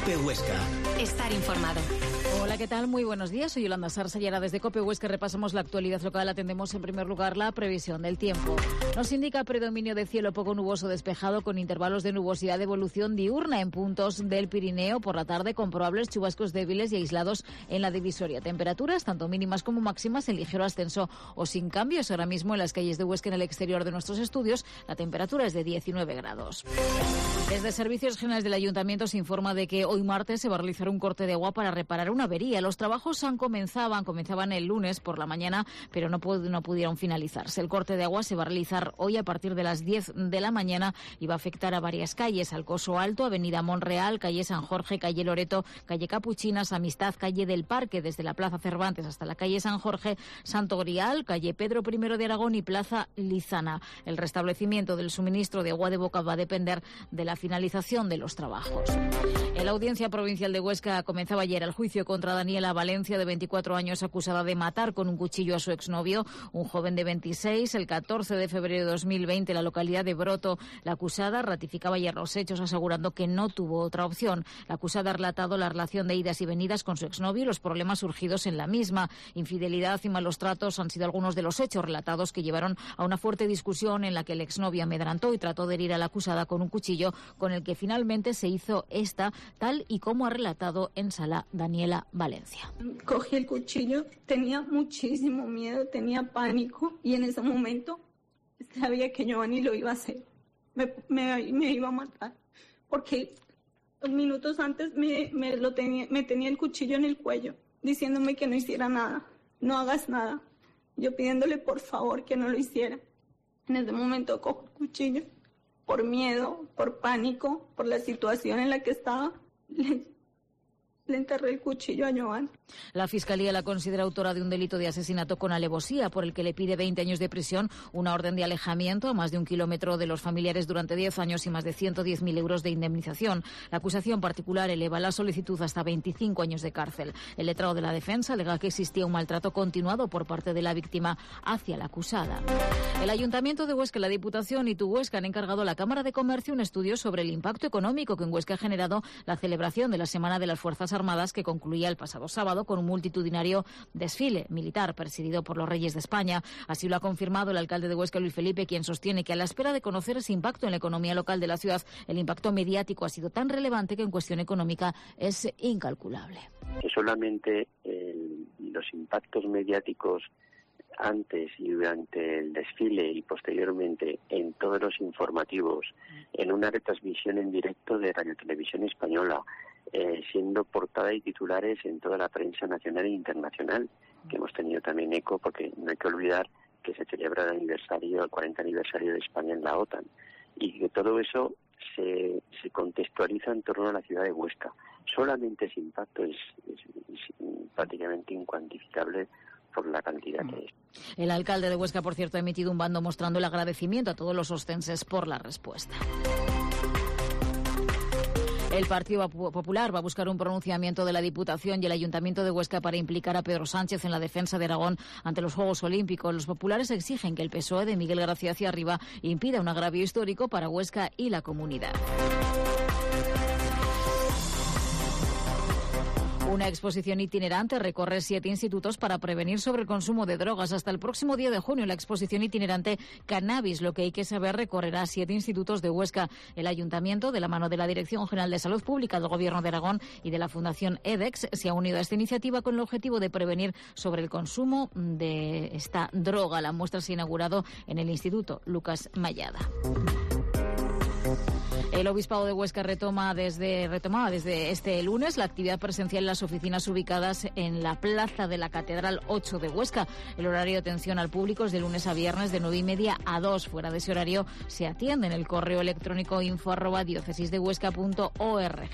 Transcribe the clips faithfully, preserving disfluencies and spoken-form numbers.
COPE Huesca. Estar informado. Hola, ¿qué tal? Muy buenos días. Soy Yolanda Sarsa y ahora desde COPE Huesca repasamos la actualidad local. Atendemos en primer lugar la previsión del tiempo. Nos indica predominio de cielo poco nuboso despejado con intervalos de nubosidad de evolución diurna en puntos del Pirineo por la tarde con probables chubascos débiles y aislados en la divisoria. Temperaturas tanto mínimas como máximas en ligero ascenso o sin cambios. Ahora mismo en las calles de Huesca, en el exterior de nuestros estudios, la temperatura es de diecinueve grados. Desde Servicios Generales del Ayuntamiento se informa de que hoy martes se va a realizar un corte de agua para reparar una avería. Los trabajos han comenzaban, comenzaban el lunes por la mañana, pero no, pu- no pudieron finalizarse. El corte de agua se va a realizar hoy a partir de las diez de la mañana y va a afectar a varias calles: Alcoso Alto, Avenida Monreal, calle San Jorge, calle Loreto, calle Capuchinas, Amistad, calle del Parque, desde la Plaza Cervantes hasta la calle San Jorge, Santo Grial, calle Pedro primero de Aragón y Plaza Lizana. El restablecimiento del suministro de agua de boca va a depender de la finalización de los trabajos. En la Audiencia Provincial de Huesca comenzaba ayer el juicio contra Daniela Valencia, de veinticuatro años, acusada de matar con un cuchillo a su exnovio, un joven de veintiséis. El catorce de febrero de dos mil veinte, en la localidad de Broto, la acusada ratificaba ayer los hechos, asegurando que no tuvo otra opción. La acusada ha relatado la relación de idas y venidas con su exnovio y los problemas surgidos en la misma. Infidelidad y malos tratos han sido algunos de los hechos relatados que llevaron a una fuerte discusión en la que el exnovio amedrentó y trató de herir a la acusada con un cuchillo, con el que finalmente se hizo esta, tal y como ha relatado en sala Daniela Valencia. Cogí el cuchillo, tenía muchísimo miedo, tenía pánico y en ese momento sabía que Giovanni lo iba a hacer, me, me, me iba a matar, porque minutos antes me, me, lo tenía, me tenía el cuchillo en el cuello, diciéndome que no hiciera nada, no hagas nada, yo pidiéndole por favor que no lo hiciera. En ese momento cojo el cuchillo, por miedo, por pánico, por la situación en la que estaba, le, le enterré el cuchillo a Giovanni. La Fiscalía la considera autora de un delito de asesinato con alevosía, por el que le pide veinte años de prisión, una orden de alejamiento a más de un kilómetro de los familiares durante diez años y más de ciento diez mil euros de indemnización. La acusación particular eleva la solicitud hasta veinticinco años de cárcel. El letrado de la defensa alega que existía un maltrato continuado por parte de la víctima hacia la acusada. El Ayuntamiento de Huesca, la Diputación y Tu Huesca han encargado a la Cámara de Comercio un estudio sobre el impacto económico que en Huesca ha generado la celebración de la Semana de las Fuerzas Armadas, que concluía el pasado sábado con un multitudinario desfile militar presidido por los Reyes de España. Así lo ha confirmado el alcalde de Huesca, Luis Felipe, quien sostiene que a la espera de conocer ese impacto en la economía local de la ciudad, el impacto mediático ha sido tan relevante que en cuestión económica es incalculable. Que solamente el, los impactos mediáticos antes y durante el desfile y posteriormente en todos los informativos, en una retransmisión en directo de Radio Televisión Española, eh, siendo portada y titulares en toda la prensa nacional e internacional, que hemos tenido también eco, porque no hay que olvidar que se celebra el aniversario, el cuarenta aniversario de España en la OTAN, y que todo eso se, se contextualiza en torno a la ciudad de Huesca. Solamente ese impacto es, es, es prácticamente incuantificable por la cantidad que es. El alcalde de Huesca, por cierto, ha emitido un bando mostrando el agradecimiento a todos los oscenses por la respuesta. El Partido Popular va a buscar un pronunciamiento de la Diputación y el Ayuntamiento de Huesca para implicar a Pedro Sánchez en la defensa de Aragón ante los Juegos Olímpicos. Los populares exigen que el P S O E de Miguel García hacia arriba impida un agravio histórico para Huesca y la comunidad. Una exposición itinerante recorre siete institutos para prevenir sobre el consumo de drogas. Hasta el próximo diez de junio, la exposición itinerante Cannabis, lo que hay que saber, recorrerá siete institutos de Huesca. El Ayuntamiento, de la mano de la Dirección General de Salud Pública del Gobierno de Aragón y de la Fundación EDEX, se ha unido a esta iniciativa con el objetivo de prevenir sobre el consumo de esta droga. La muestra se ha inaugurado en el Instituto Lucas Mayada. El Obispado de Huesca retoma desde, retomaba desde este lunes la actividad presencial en las oficinas ubicadas en la Plaza de la Catedral ocho de Huesca. El horario de atención al público es de lunes a viernes de nueve y media a dos. Fuera de ese horario se atiende en el correo electrónico info arroba diocesisdehuesca punto org.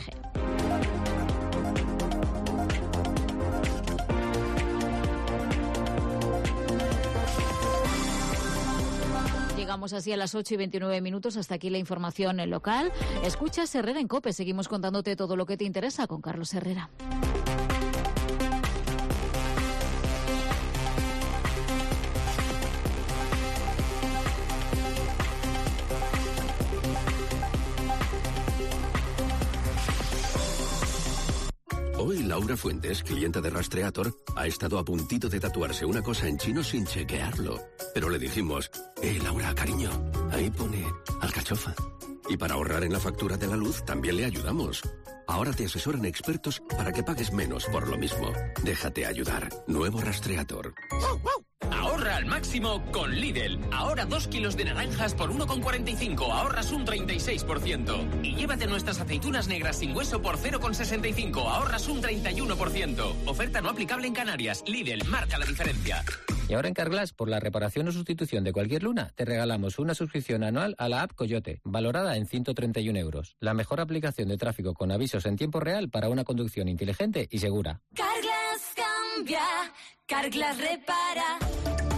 Llegamos así a las ocho y veintinueve minutos. Hasta aquí la información local. Escuchas Herrera en COPE. Seguimos contándote todo lo que te interesa con Carlos Herrera. Laura Fuentes, clienta de Rastreator, ha estado a puntito de tatuarse una cosa en chino sin chequearlo. Pero le dijimos, eh, Laura, cariño, ahí pone alcachofa. Y para ahorrar en la factura de la luz también le ayudamos. Ahora te asesoran expertos para que pagues menos por lo mismo. Déjate ayudar. Nuevo Rastreator. Ahorra al máximo con Lidl. Ahora dos kilos de naranjas por uno con cuarenta y cinco. Ahorras un treinta y seis por ciento. Y llévate nuestras aceitunas negras sin hueso por cero con sesenta y cinco. Ahorras un treinta y uno por ciento. Oferta no aplicable en Canarias. Lidl, marca la diferencia. Y ahora en Carglass, por la reparación o sustitución de cualquier luna, te regalamos una suscripción anual a la app Coyote, valorada en ciento treinta y uno euros. La mejor aplicación de tráfico con avisos en tiempo real para una conducción inteligente y segura. Carglass cambia, Carglass repara.